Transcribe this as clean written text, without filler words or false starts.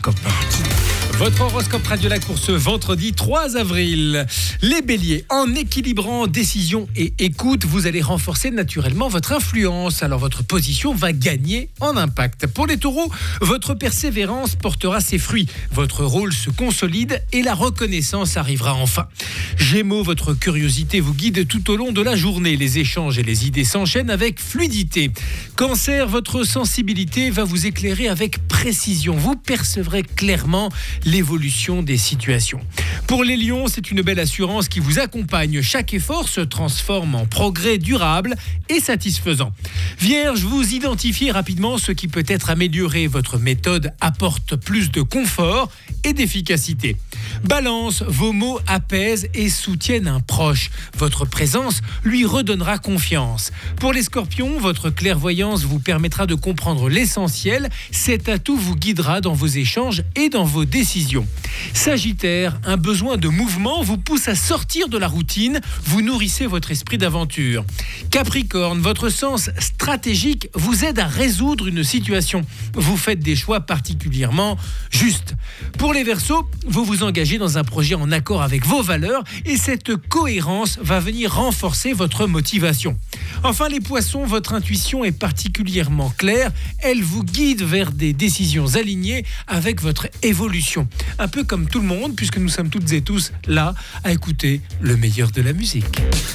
horoscope. Votre horoscope Radiolac pour ce vendredi 3 avril. Les béliers, en équilibrant décision et écoute, vous allez renforcer naturellement votre influence. Alors votre position va gagner en impact. Pour les taureaux, votre persévérance portera ses fruits. Votre rôle se consolide et la reconnaissance arrivera enfin. Gémeaux, votre curiosité vous guide tout au long de la journée. Les échanges et les idées s'enchaînent avec fluidité. Cancer, votre sensibilité va vous éclairer avec précision. Vous percevrez clairement l'évolution des situations. Pour les lions, c'est une belle assurance qui vous accompagne. Chaque effort se transforme en progrès durable et satisfaisant. Vierge, vous identifiez rapidement ce qui peut être amélioré. Votre méthode apporte plus de confort et d'efficacité. Balance, vos mots apaisent et soutiennent un proche. Votre présence lui redonnera confiance. Pour les scorpions, votre clairvoyance vous permettra de comprendre l'essentiel. Cet atout vous guidera dans vos échanges et dans vos décisions. Sagittaire, un besoin de mouvement vous pousse à sortir de la routine. Vous nourrissez votre esprit d'aventure. Capricorne, votre sens stratégique vous aide à résoudre une situation. Vous faites des choix particulièrement justes. Pour les Verseaux, vous vous engagez dans un projet en accord avec vos valeurs et cette cohérence va venir renforcer votre motivation. Enfin les Poissons, votre intuition est particulièrement claire. Elle vous guide vers des décisions alignées avec votre évolution. Un peu comme tout le monde, puisque nous sommes toutes et tous là à écouter le meilleur de la musique.